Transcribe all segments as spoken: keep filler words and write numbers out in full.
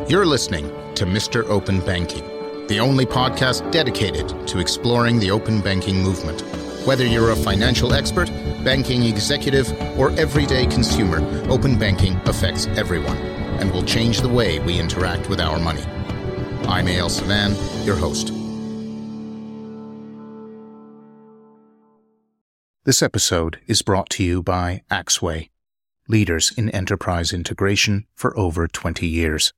You're listening to Mister Open Banking, the only podcast dedicated to exploring the open banking movement. Whether you're a financial expert, banking executive, or everyday consumer, open banking affects everyone and will change the way we interact with our money. I'm A L Savan, your host. This episode is brought to you by Axway, leaders in enterprise integration for over twenty years.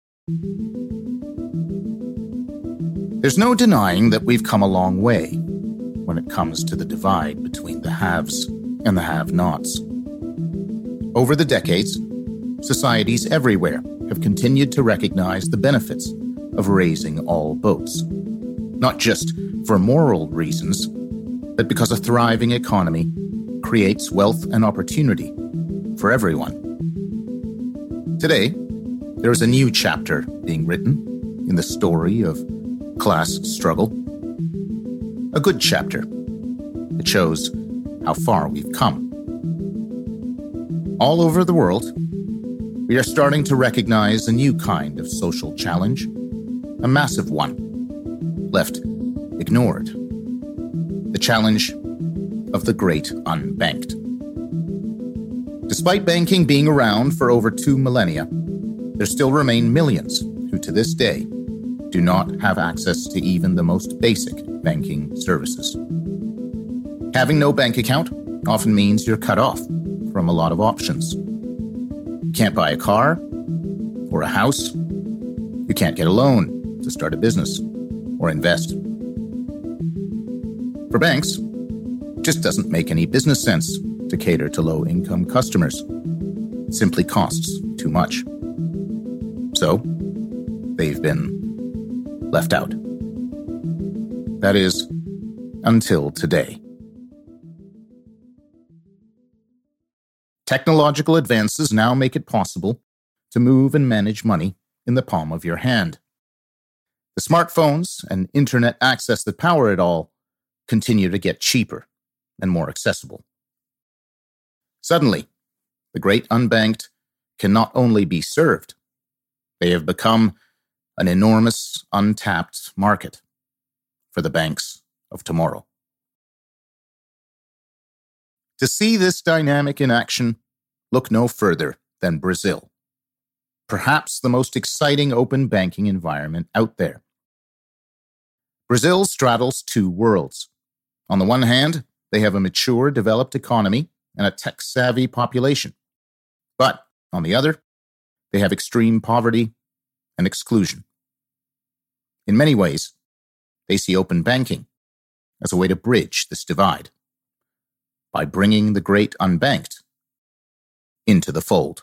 There's no denying that we've come a long way when it comes to the divide between the haves and the have-nots. Over the decades, societies everywhere have continued to recognize the benefits of raising all boats, not just for moral reasons, but because a thriving economy creates wealth and opportunity for everyone. Today, there is a new chapter being written in the story of class struggle. A good chapter that shows how far we've come. All over the world, we are starting to recognize a new kind of social challenge, a massive one, left ignored. The challenge of the great unbanked. Despite banking being around for over two millennia, there still remain millions who to this day do not have access to even the most basic banking services. Having no bank account often means you're cut off from a lot of options. You can't buy a car or a house. You can't get a loan to start a business or invest. For banks, it just doesn't make any business sense to cater to low-income customers. It simply costs too much. So, they've been left out. That is, until today. Technological advances now make it possible to move and manage money in the palm of your hand. The smartphones and internet access that power it all continue to get cheaper and more accessible. Suddenly, the great unbanked can not only be served, they have become an enormous, untapped market for the banks of tomorrow. To see this dynamic in action, look no further than Brazil, perhaps the most exciting open banking environment out there. Brazil straddles two worlds. On the one hand, they have a mature, developed economy and a tech-savvy population. But on the other, they have extreme poverty and exclusion. In many ways, they see open banking as a way to bridge this divide by bringing the great unbanked into the fold.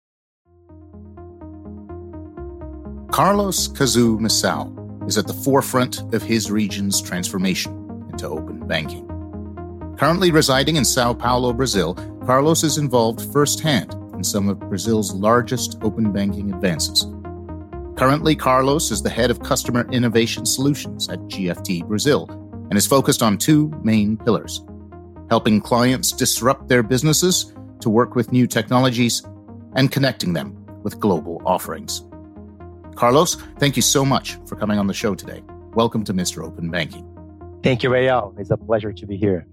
Carlos Kazu Missão is at the forefront of his region's transformation into open banking. Currently residing in São Paulo, Brazil, Carlos is involved firsthand in some of Brazil's largest open banking advances. Currently, Carlos is the head of Customer Innovation Solutions at G F T Brazil and is focused on two main pillars: helping clients disrupt their businesses to work with new technologies and connecting them with global offerings. Carlos, thank you so much for coming on the show today. Welcome to Mister Open Banking. Thank you, A L. It's a pleasure to be here.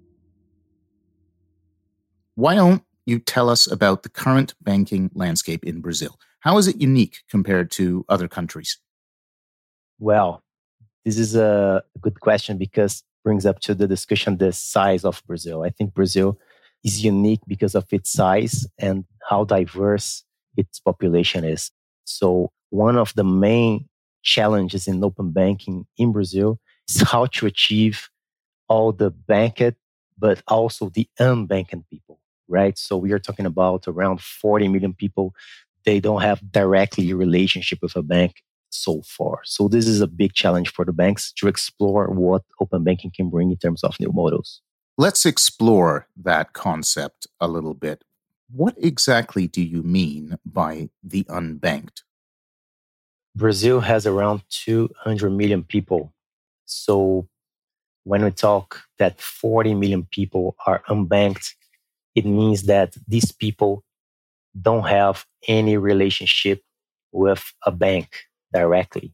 Why don't you tell us about the current banking landscape in Brazil? How is it unique compared to other countries? Well, this is a good question because it brings up to the discussion the size of Brazil. I think Brazil is unique because of its size and how diverse its population is. So one of the main challenges in open banking in Brazil is how to achieve all the banked, but also the unbanked people, right? So we are talking about around forty million people. They don't have directly a relationship with a bank so far. So this is a big challenge for the banks to explore what open banking can bring in terms of new models. Let's explore that concept a little bit. What exactly do you mean by the unbanked? Brazil has around two hundred million people. So when we talk that forty million people are unbanked, it means that these people don't have any relationship with a bank directly.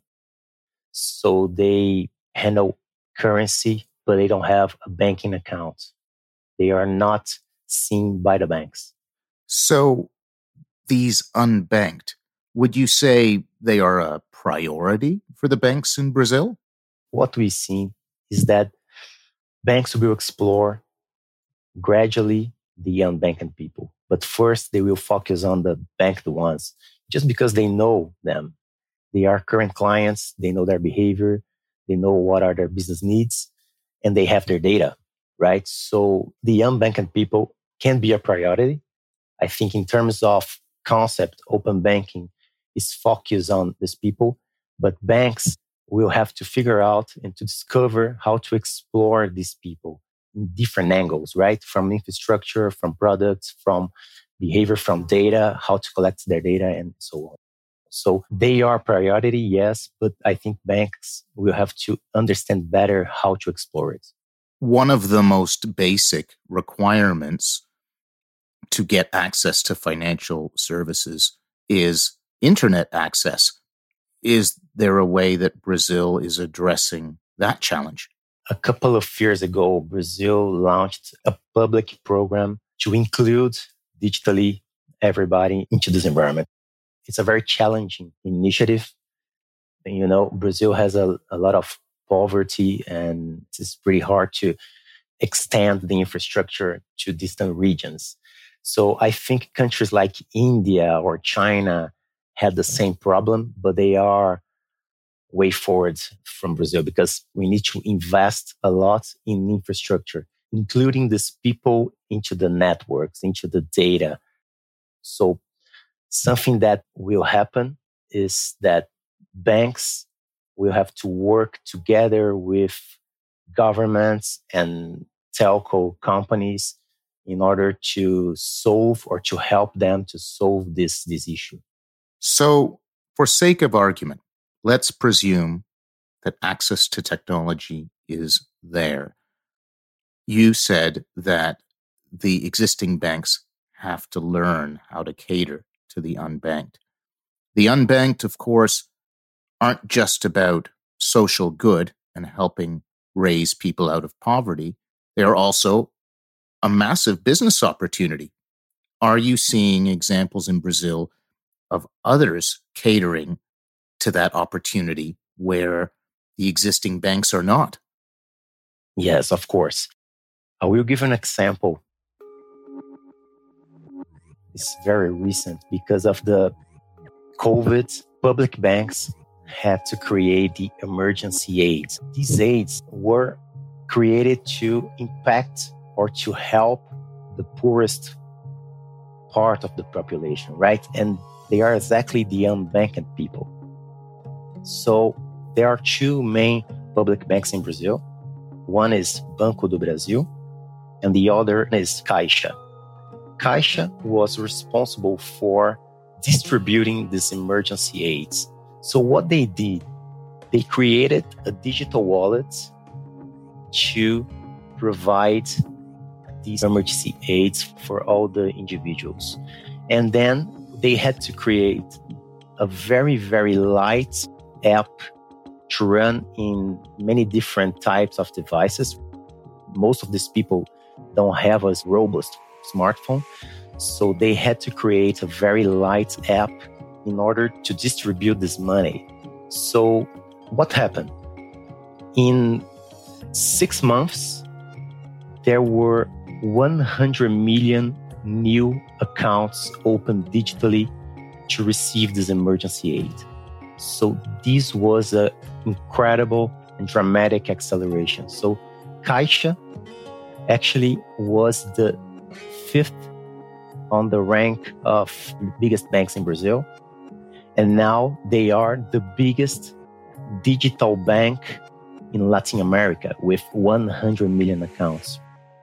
So they handle currency, but they don't have a banking account. They are not seen by the banks. So these unbanked, would you say they are a priority for the banks in Brazil? What we see is that banks will explore gradually the unbanked people. But first, they will focus on the banked ones just because they know them. They are current clients. They know their behavior. They know what are their business needs, and they have their data, right? So the unbanked people can be a priority. I think in terms of concept, open banking is focused on these people, but banks will have to figure out and to discover how to explore these people in different angles, right? From infrastructure, from products, from behavior, from data, how to collect their data, and so on. So they are priority, yes, but I think banks will have to understand better how to explore it. One of the most basic requirements to get access to financial services is internet access. Is there a way that Brazil is addressing that challenge? A couple of years ago, Brazil launched a public program to include digitally everybody into this environment. It's a very challenging initiative. You know, Brazil has a, a lot of poverty, and it's pretty hard to extend the infrastructure to distant regions. So I think countries like India or China had the same problem, but they are way forward from Brazil because we need to invest a lot in infrastructure, including these people into the networks, into the data. So something that will happen is that banks will have to work together with governments and telco companies in order to solve or to help them to solve this, this issue. So, for sake of argument, let's presume that access to technology is there. You said that the existing banks have to learn how to cater to the unbanked. The unbanked, of course, aren't just about social good and helping raise people out of poverty. They are also a massive business opportunity. Are you seeing examples in Brazil of others catering to that opportunity where the existing banks are not? Yes, of course. I will give an example. It's very recent because of the COVID. Public banks had to create the emergency aids. These aids were created to impact or to help the poorest part of the population, right? And they are exactly the unbanked people. So there are two main public banks in Brazil. One is Banco do Brasil, and the other is Caixa. Caixa was responsible for distributing these emergency aids. So what they did, they created a digital wallet to provide these emergency aids for all the individuals. And then they had to create a very, very light app to run in many different types of devices. Most of these people don't have a robust smartphone. So they had to create a very light app in order to distribute this money. So what happened? In six months, there were one hundred million new accounts opened digitally to receive this emergency aid. So this was an incredible and dramatic acceleration. So Caixa actually was the fifth on the rank of biggest banks in Brazil. And now they are the biggest digital bank in Latin America with one hundred million accounts.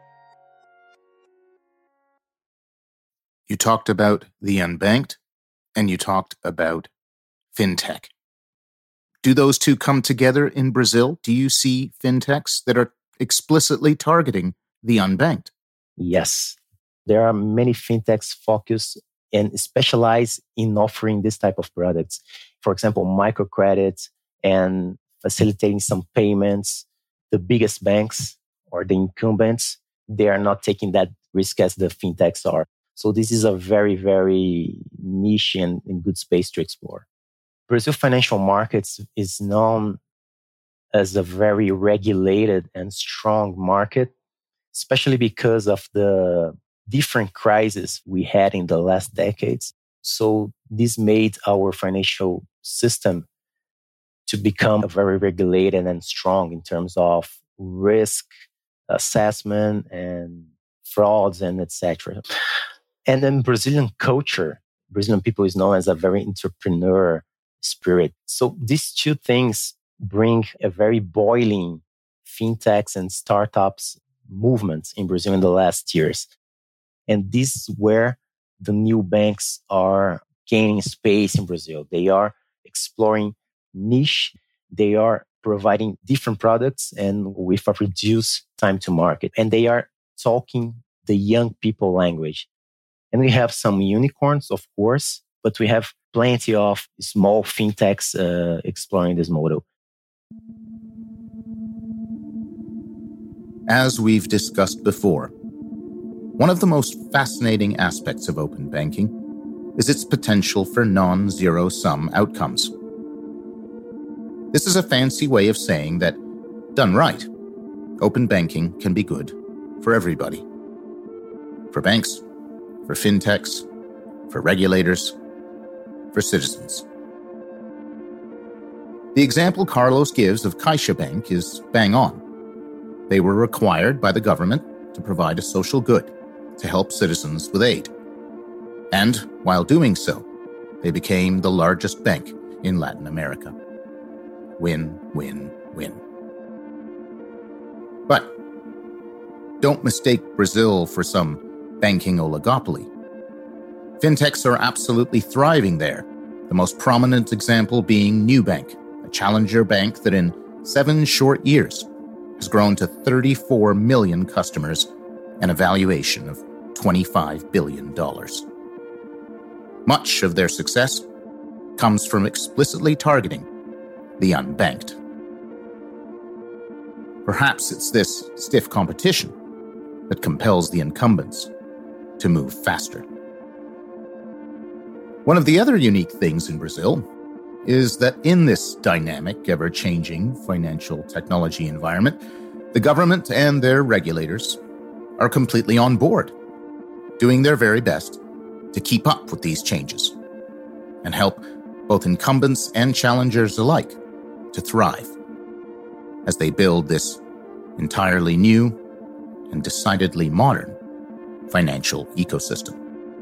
You talked about the unbanked and you talked about fintech. Do those two come together in Brazil? Do you see fintechs that are explicitly targeting the unbanked? Yes. There are many fintechs focused and specialize in offering this type of products. For example, microcredit and facilitating some payments. The biggest banks or the incumbents, they are not taking that risk as the fintechs are. So this is a very, very niche and, and good space to explore. Brazil financial markets is known as a very regulated and strong market, especially because of the different crises we had in the last decades. So this made our financial system to become very regulated and strong in terms of risk assessment and frauds and et cetera. And then Brazilian culture, Brazilian people is known as a very entrepreneur spirit. So these two things bring a very boiling fintechs and startups movements in Brazil in the last years. And this is where the new banks are gaining space in Brazil. They are exploring niche. They are providing different products and with a reduced time to market. And they are talking the young people language. And we have some unicorns, of course, but we have plenty of small fintechs uh, exploring this model. As we've discussed before, one of the most fascinating aspects of open banking is its potential for non-zero-sum outcomes. This is a fancy way of saying that, done right, open banking can be good for everybody. For banks, for fintechs, for regulators, for citizens. The example Carlos gives of CaixaBank is bang on. They were required by the government to provide a social good to help citizens with aid. And while doing so, they became the largest bank in Latin America. Win, win, win. But don't mistake Brazil for some banking oligopoly. Fintechs are absolutely thriving there, the most prominent example being Nubank, a challenger bank that in seven short years has grown to thirty-four million customers and a valuation of twenty-five billion dollars. Much of their success comes from explicitly targeting the unbanked. Perhaps it's this stiff competition that compels the incumbents to move faster. One of the other unique things in Brazil is that in this dynamic, ever-changing financial technology environment, the government and their regulators are completely on board, doing their very best to keep up with these changes and help both incumbents and challengers alike to thrive as they build this entirely new and decidedly modern financial ecosystem.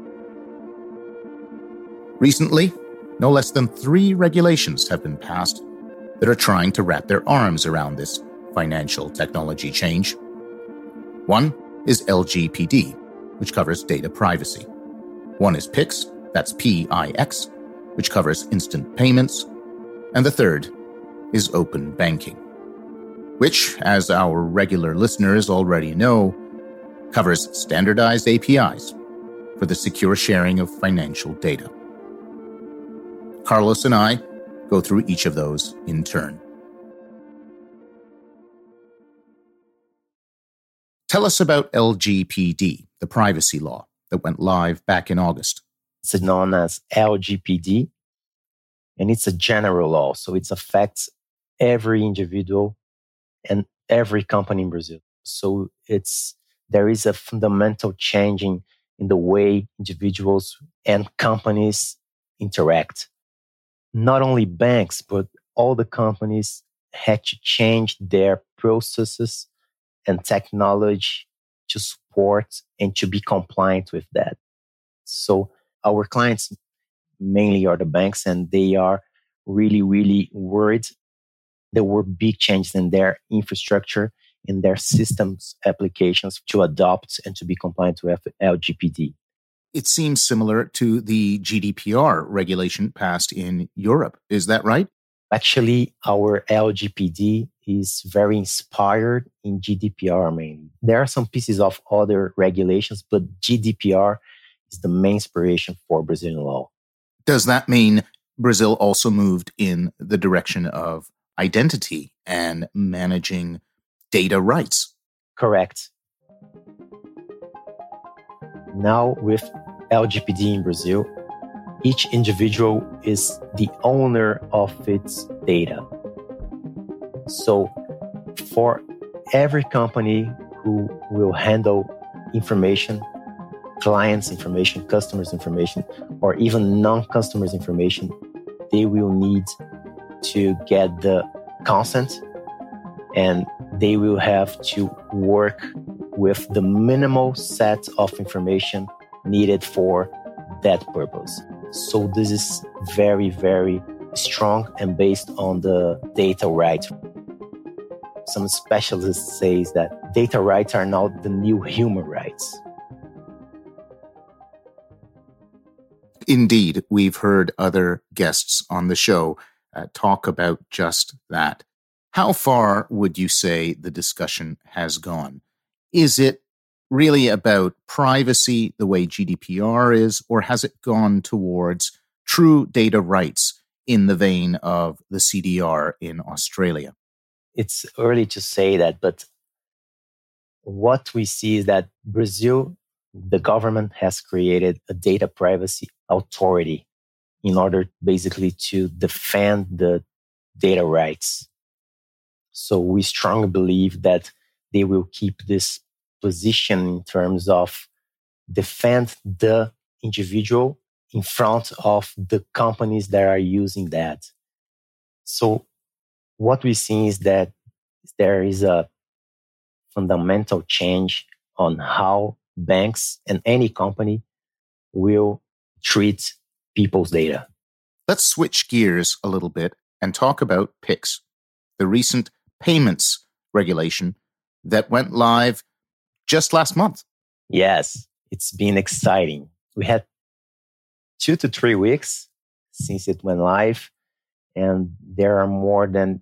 Recently, no less than three regulations have been passed that are trying to wrap their arms around this financial technology change. One is L G P D, which covers data privacy. One is PIX, that's P I X, which covers instant payments. And the third is open banking, which, as our regular listeners already know, covers standardized A P Is for the secure sharing of financial data. Carlos and I go through each of those in turn. Tell us about L G P D, the privacy law that went live back in August. It's known as L G P D, and it's a general law, so it affects every individual and every company in Brazil. So it's there is a fundamental changing in the way individuals and companies interact. Not only banks, but all the companies had to change their processes and technology to support and to be compliant with that. So our clients mainly are the banks, and they are really, really worried. There were big changes in their infrastructure, in their systems applications to adopt and to be compliant with L G P D. It seems similar to the G D P R regulation passed in Europe. Is that right? Actually, our L G P D is very inspired in G D P R mainly. There are some pieces of other regulations, but G D P R is the main inspiration for Brazilian law. Does that mean Brazil also moved in the direction of identity and managing data rights? Correct. Now with L G P D in Brazil, each individual is the owner of its data. So for every company who will handle information, clients' information, customers' information, or even non-customers' information, they will need to get the consent, and they will have to work with the minimal set of information needed for that purpose. So this is very, very strong and based on the data rights. Some specialists say that data rights are now the new human rights. Indeed, we've heard other guests on the show uh, talk about just that. How far would you say the discussion has gone? Is it really about privacy the way G D P R is, or has it gone towards true data rights in the vein of the C D R in Australia? It's early to say that, but what we see is that Brazil, the government has created a data privacy authority in order basically to defend the data rights. So we strongly believe that they will keep this position in terms of defend the individual in front of the companies that are using that. So what we see is that there is a fundamental change on how banks and any company will treat people's data. Let's switch gears a little bit and talk about Pix, the recent payments regulation that went live just last month. Yes, it's been exciting. We had two to three weeks since it went live, and there are more than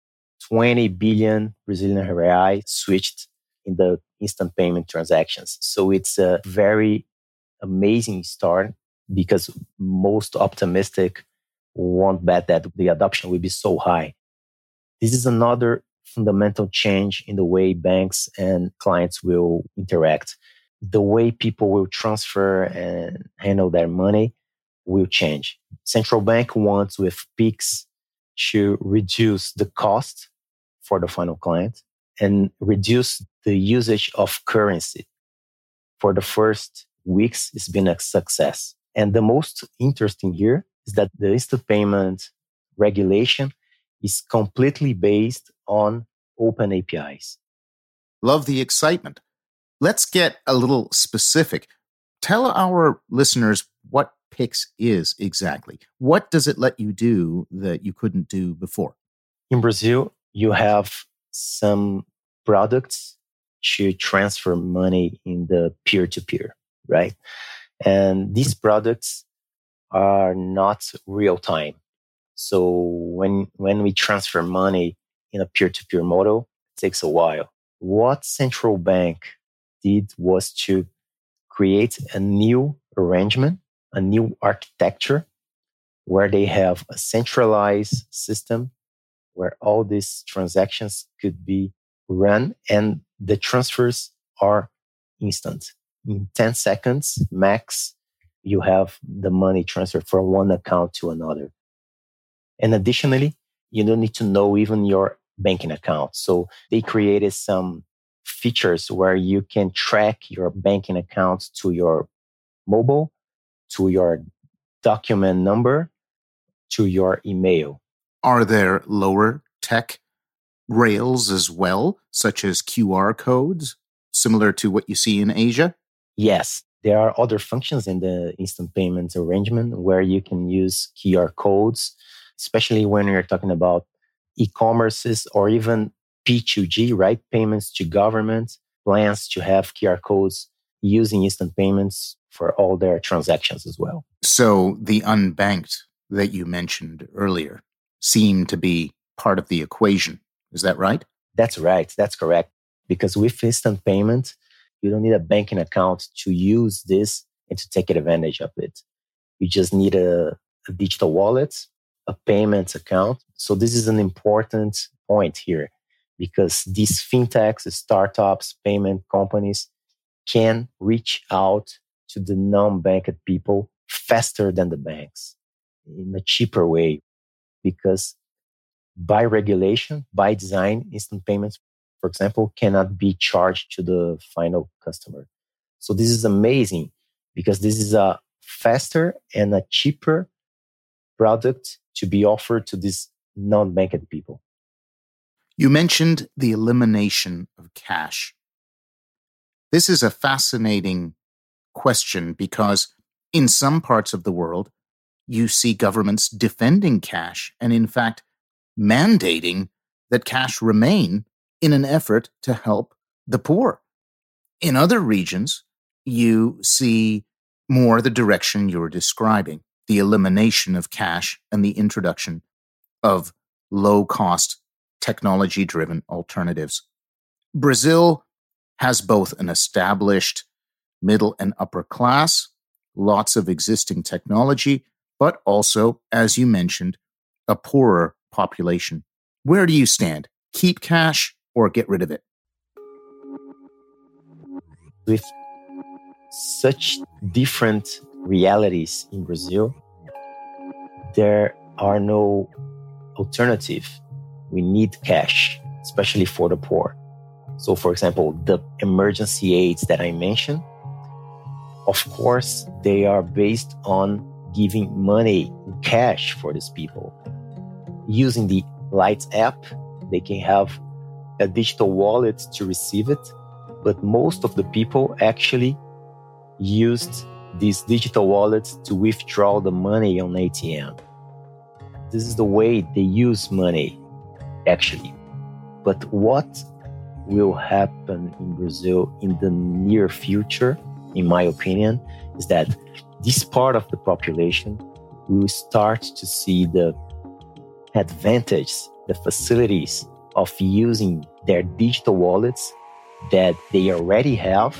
twenty billion Brazilian reais switched in the instant payment transactions. So it's a very amazing start, because most optimistic won't bet that the adoption will be so high. This is another fundamental change in the way banks and clients will interact. The way people will transfer and handle their money will change. Central bank wants with Pix to reduce the cost for the final client and reduce the usage of currency. For the first weeks, it's been a success. And the most interesting here is that the instant payment regulation is completely based on open A P Is. Love the excitement. Let's get a little specific. Tell our listeners what Pix is exactly. What does it let you do that you couldn't do before? In Brazil, you have some products to transfer money in the peer-to-peer, right? And these products are not real time. So when, when we transfer money in a peer-to-peer model, it takes a while. What central bank did was to create a new arrangement, a new architecture, where they have a centralized system where all these transactions could be run and the transfers are instant. In ten seconds max, you have the money transferred from one account to another. And additionally, you don't need to know even your banking account. So they created some features where you can track your banking account to your mobile, to your document number, to your email. Are there lower tech rails as well, such as Q R codes, similar to what you see in Asia? Yes, there are other functions in the instant payments arrangement where you can use Q R codes, especially when you're talking about e-commerces or even P two G, right? Payments to government, plans to have Q R codes using instant payments for all their transactions as well. So the unbanked that you mentioned earlier seem to be part of the equation. Is that right? That's right. That's correct. Because with instant payment, you don't need a banking account to use this and to take advantage of it. You just need a, a digital wallet, a payments account. So this is an important point here because these fintechs, startups, payment companies can reach out to the non-banked people faster than the banks in a cheaper way because by regulation, by design, instant payments, for example, cannot be charged to the final customer. So this is amazing because this is a faster and a cheaper product to be offered to these non-banked people. You mentioned the elimination of cash. This is a fascinating question because in some parts of the world, you see governments defending cash and in fact mandating that cash remain in an effort to help the poor. In other regions, you see more the direction you're describing, the elimination of cash and the introduction of low-cost, technology-driven alternatives. Brazil has both an established middle and upper class, lots of existing technology, but also, as you mentioned, a poorer population. Where do you stand? Keep cash or get rid of it? With such different realities in Brazil, there are no alternative. We need cash, especially for the poor. So, for example, the emergency aids that I mentioned, of course, they are based on giving money in cash for these people. Using the Lights app, they can have a digital wallet to receive it, but most of the people actually used these digital wallets to withdraw the money on A T M. This is the way they use money, actually. But what will happen in Brazil in the near future, in my opinion, is that this part of the population will start to see the advantages, the facilities of using their digital wallets that they already have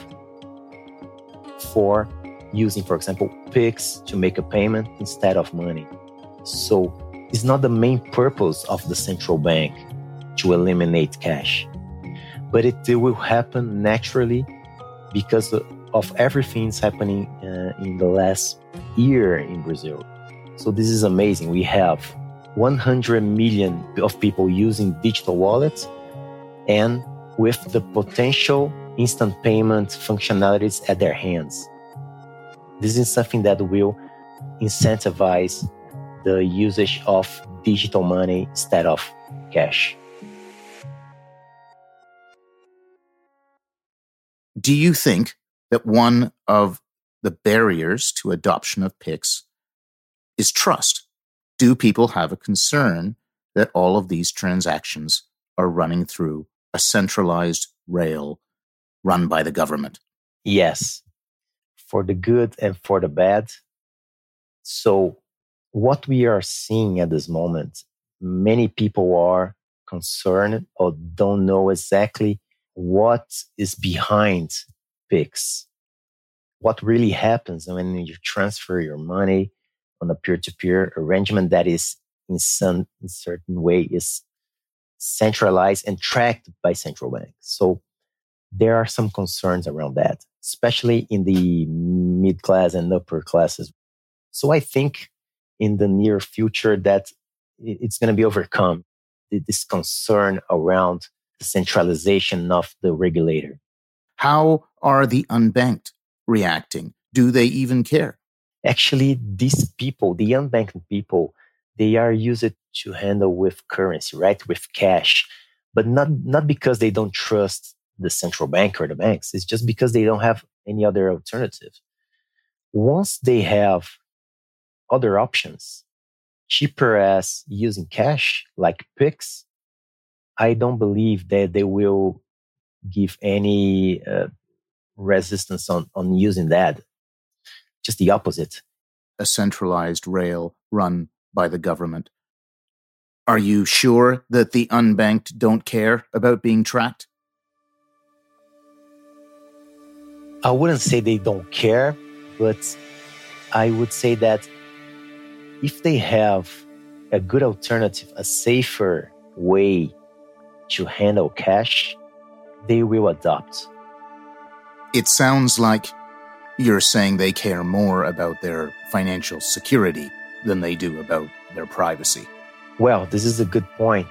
for using, for example, Pix to make a payment instead of money. So it's not the main purpose of the central bank to eliminate cash, but it will happen naturally because of everything that's happening uh, in the last year in Brazil. So this is amazing. We have one hundred million of people using digital wallets and with the potential instant payment functionalities at their hands. This is something that will incentivize the usage of digital money instead of cash. Do you think that one of the barriers to adoption of Pix is trust? Do people have a concern that all of these transactions are running through a centralized rail run by the government? Yes, for the good and for the bad. So what we are seeing at this moment, many people are concerned or don't know exactly what is behind Pix. What really happens when you transfer your money on a peer-to-peer arrangement that is in some in certain way is centralized and tracked by central banks. So there are some concerns around that, especially in the mid-class and upper classes. So I think in the near future that it's going to be overcome, this concern around the centralization of the regulator. How are the unbanked reacting? Do they even care? Actually, these people, the unbanked people, they are used to handle with currency, right? With cash, but not, not because they don't trust the central bank or the banks. It's just because they don't have any other alternative. Once they have other options, cheaper as using cash, like Pix, I don't believe that they will give any uh, resistance on, on using that. Just the opposite. A centralized rail run by the government. Are you sure that the unbanked don't care about being tracked? I wouldn't say they don't care, But I would say that if they have a good alternative, a safer way to handle cash, they will adopt. It sounds like you're saying they care more about their financial security than they do about their privacy. Well, this is a good point,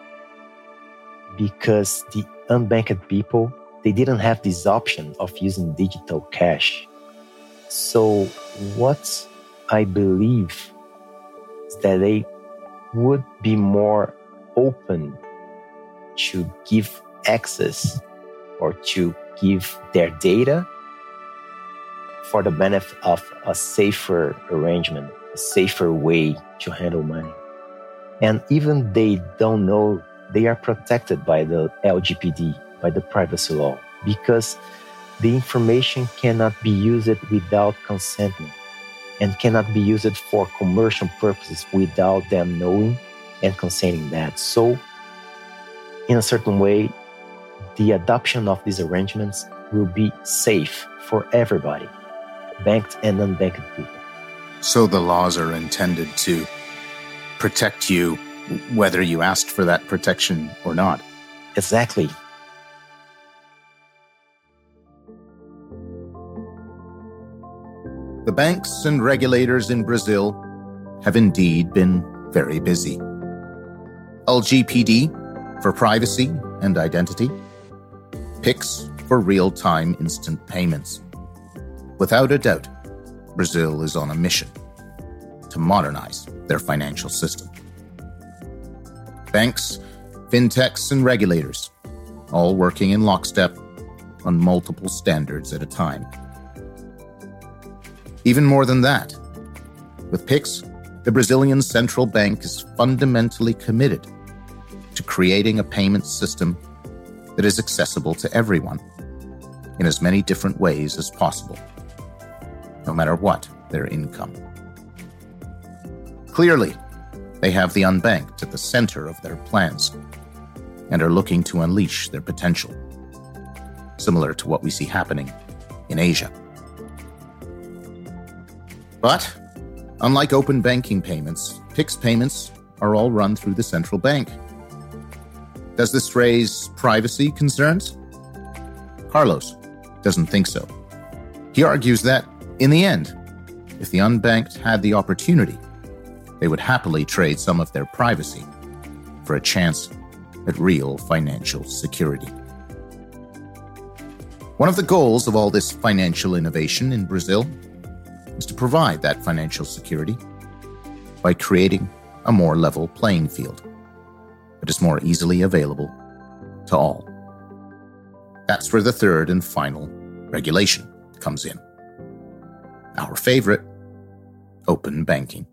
because the unbanked people, they didn't have this option of using digital cash. So what I believe is that they would be more open to give access or to give their data for the benefit of a safer arrangement, a safer way to handle money. And even they don't know, they are protected by the L G P D, by the privacy law, because the information cannot be used without consentment and cannot be used for commercial purposes without them knowing and consenting that. So, in a certain way, the adoption of these arrangements will be safe for everybody, banked and unbanked people. So the laws are intended to protect you whether you asked for that protection or not. Exactly. The banks and regulators in Brazil have indeed been very busy. L G P D for privacy and identity, Pix for real-time instant payments. Without a doubt, Brazil is on a mission to modernize their financial system. Banks, fintechs, and regulators, all working in lockstep on multiple standards at a time. Even more than that, with Pix, the Brazilian central bank is fundamentally committed to creating a payment system that is accessible to everyone in as many different ways as possible, no matter what their income. Clearly, they have the unbanked at the center of their plans and are looking to unleash their potential, similar to what we see happening in Asia. But, unlike open banking payments, Pix payments are all run through the central bank. Does this raise privacy concerns? Carlos doesn't think so. He argues that, in the end, if the unbanked had the opportunity, they would happily trade some of their privacy for a chance at real financial security. One of the goals of all this financial innovation in Brazil is to provide that financial security by creating a more level playing field that is more easily available to all. That's where the third and final regulation comes in. Our favorite, open banking.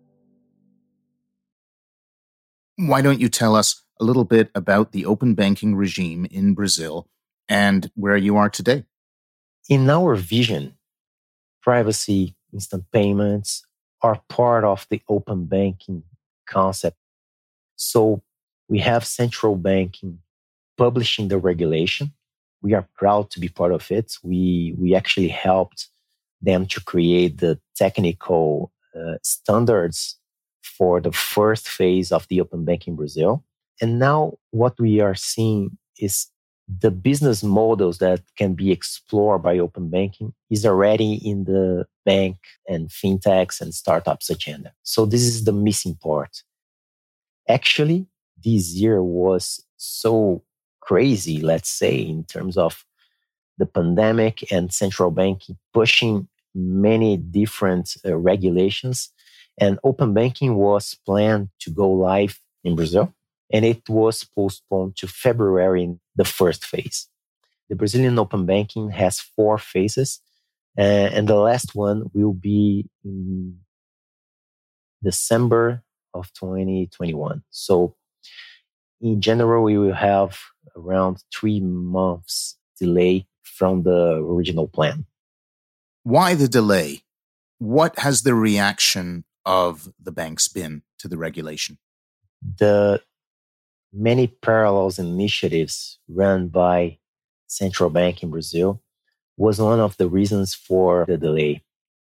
Why don't you tell us a little bit about the open banking regime in Brazil and where you are today? In our vision, privacy, instant payments are part of the open banking concept. So we have central banking publishing the regulation. We are proud to be part of it. We, we actually helped them to create the technical uh, standards for the first phase of the open banking in Brazil. And now what we are seeing is the business models that can be explored by open banking is already in the bank and fintechs and startups agenda. So this is the missing part. Actually, this year was so crazy, let's say, in terms of the pandemic and central banking pushing many different uh, regulations. And open banking was planned to go live in Brazil, and it was postponed to February in the first phase. The Brazilian open banking has four phases, uh, and the last one will be in December of twenty twenty-one. So in general, we will have around three months delay from the original plan. Why the delay? What has the reaction of the banks been to the regulation? The many parallels initiatives run by central bank in Brazil was one of the reasons for the delay.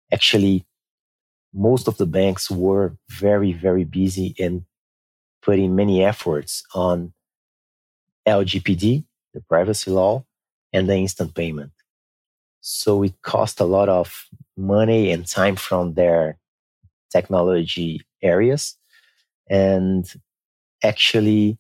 Actually, most of the banks were very, very busy in putting many efforts on L G P D, the privacy law, and the instant payment. So it cost a lot of money and time from their technology areas, and actually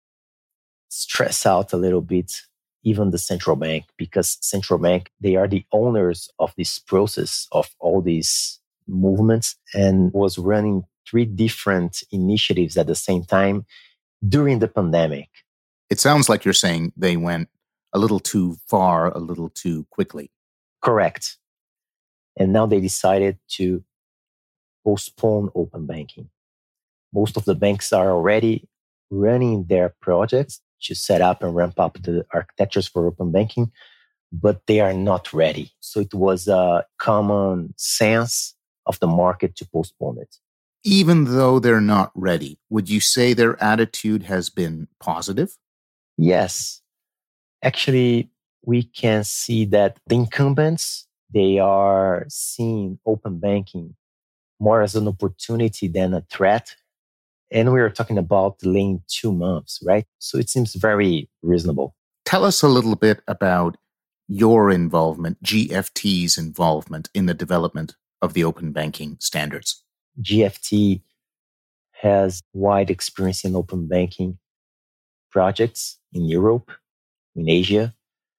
stress out a little bit even the central bank, because central bank, they are the owners of this process of all these movements, and was running three different initiatives at the same time during the pandemic. It sounds like you're saying they went a little too far, a little too quickly. Correct. And now they decided to postpone open banking. Most of the banks are already running their projects to set up and ramp up the architectures for open banking, but they are not ready. So it was a common sense of the market to postpone it. Even though they're not ready, would you say their attitude has been positive? Yes. Actually, we can see that the incumbents, they are seeing open banking more as an opportunity than a threat. And we are talking about delaying two months, right? So it seems very reasonable. Tell us a little bit about your involvement, G F T's involvement in the development of the open banking standards. G F T has wide experience in open banking projects in Europe, in Asia,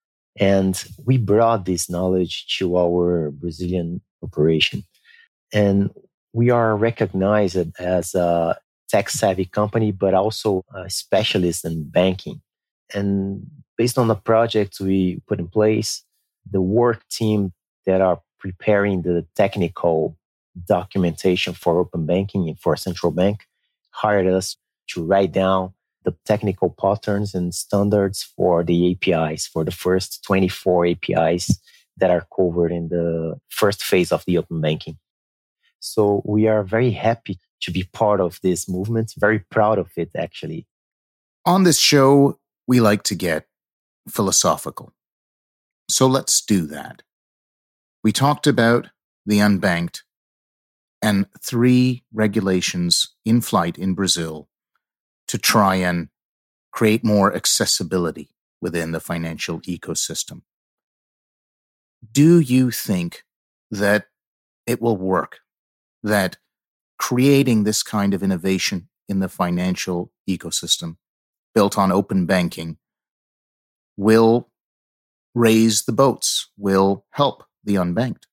and we brought this knowledge to our Brazilian operation. And we are recognized as a tech-savvy company, but also a specialist in banking. And based on the projects we put in place, the work team that are preparing the technical documentation for open banking and for a central bank hired us to write down the technical patterns and standards for the A P Is, for the first twenty-four A P Is that are covered in the first phase of the open banking. So we are very happy to be part of this movement, very proud of it, actually. On this show, we like to get philosophical. So let's do that. We talked about the unbanked and three regulations in flight in Brazil to try and create more accessibility within the financial ecosystem. Do you think that it will work, that creating this kind of innovation in the financial ecosystem built on open banking will raise the boats, will help the unbanked?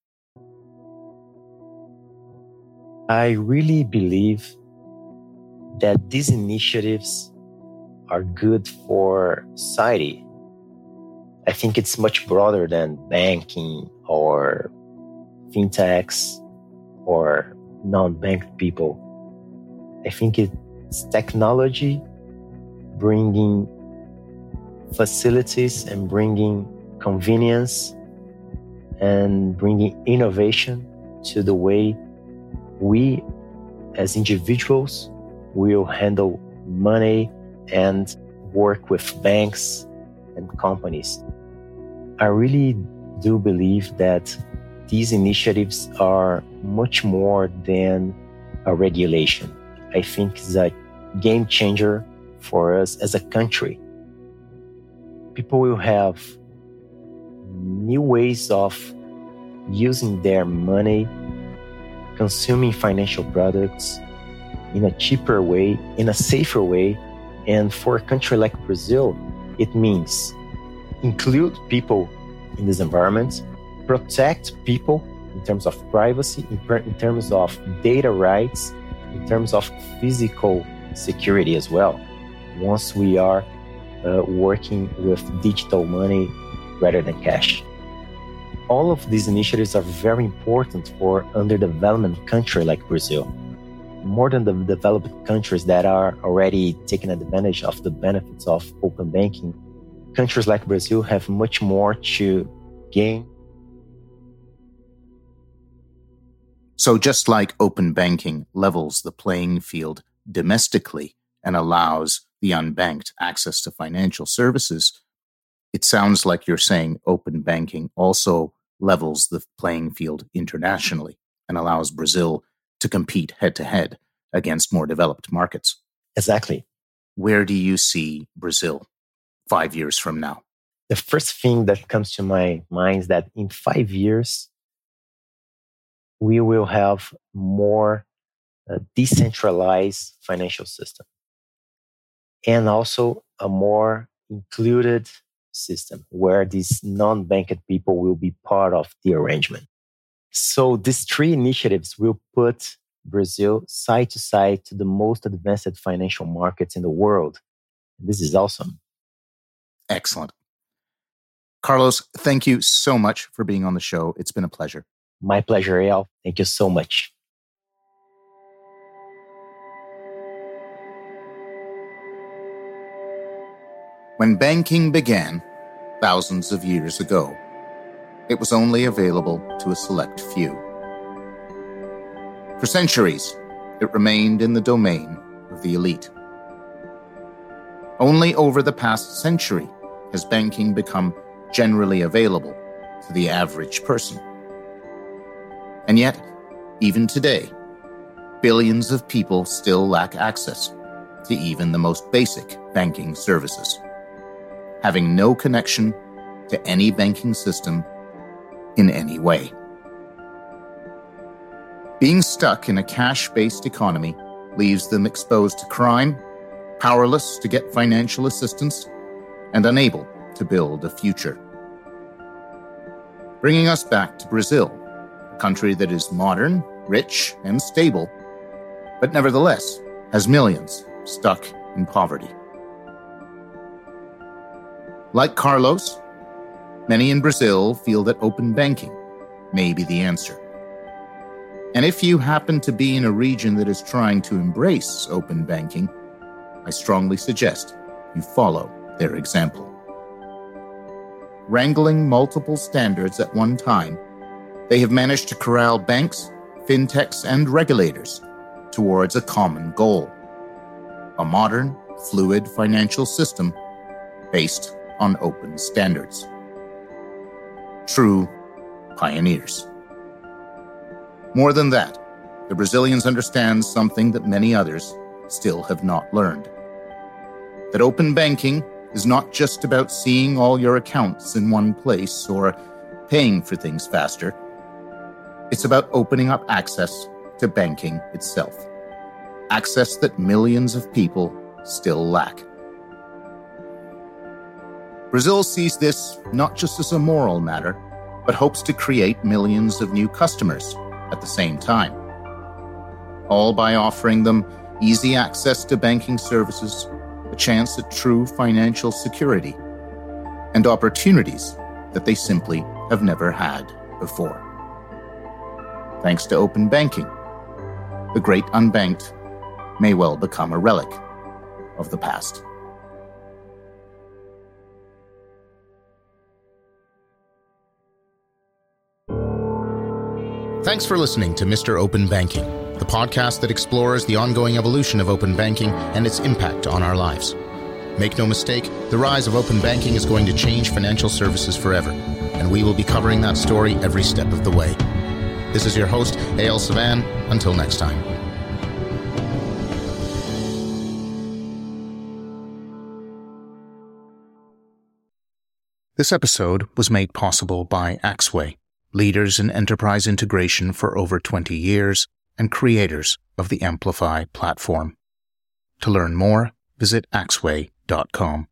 I really believe that these initiatives are good for society. I think it's much broader than banking or fintechs or non-banked people. I think it's technology bringing facilities and bringing convenience and bringing innovation to the way we as individuals will handle money and work with banks and companies. I really do believe that these initiatives are much more than a regulation. I think it's a game changer for us as a country. People will have new ways of using their money, consuming financial products in a cheaper way, in a safer way. And for a country like Brazil, it means include people in this environment, protect people in terms of privacy, in, per- in terms of data rights, in terms of physical security as well, once we are uh, working with digital money rather than cash. All of these initiatives are very important for underdeveloped country like Brazil. More than the developed countries that are already taking advantage of the benefits of open banking, countries like Brazil have much more to gain. So just like open banking levels the playing field domestically and allows the unbanked access to financial services, it sounds like you're saying open banking also levels the playing field internationally. and allows Brazil to compete head-to-head against more developed markets. Exactly. Where do you see Brazil five years from now? The first thing that comes to my mind is that in five years, we will have more uh, decentralized financial system and also a more included system where these non-banked people will be part of the arrangement. So these three initiatives will put Brazil side to side to the most advanced financial markets in the world. This is awesome. Excellent. Carlos, thank you so much for being on the show. It's been a pleasure. My pleasure, Eyal. Thank you so much. When banking began, thousands of years ago, it was only available to a select few. For centuries, it remained in the domain of the elite. Only over the past century has banking become generally available to the average person. And yet, even today, billions of people still lack access to even the most basic banking services, having no connection to any banking system in any way. Being stuck in a cash-based economy leaves them exposed to crime, powerless to get financial assistance, and unable to build a future. Bringing us back to Brazil, a country that is modern, rich, and stable, but nevertheless has millions stuck in poverty. Like Carlos, many in Brazil feel that open banking may be the answer. And if you happen to be in a region that is trying to embrace open banking, I strongly suggest you follow their example. Wrangling multiple standards at one time, they have managed to corral banks, fintechs, and regulators towards a common goal: a modern, fluid financial system based on open standards. True pioneers. More than that, the Brazilians understand something that many others still have not learned. That open banking is not just about seeing all your accounts in one place or paying for things faster. It's about opening up access to banking itself. Access that millions of people still lack. Brazil sees this not just as a moral matter, but hopes to create millions of new customers at the same time, all by offering them easy access to banking services, a chance at true financial security, and opportunities that they simply have never had before. Thanks to open banking, the great unbanked may well become a relic of the past. Thanks for listening to Mister Open Banking, the podcast that explores the ongoing evolution of open banking and its impact on our lives. Make no mistake, the rise of open banking is going to change financial services forever, and we will be covering that story every step of the way. This is your host, Eyal Savan. Until next time. This episode was made possible by Axway, leaders in enterprise integration for over twenty years and creators of the Amplify platform. To learn more, visit axway dot com.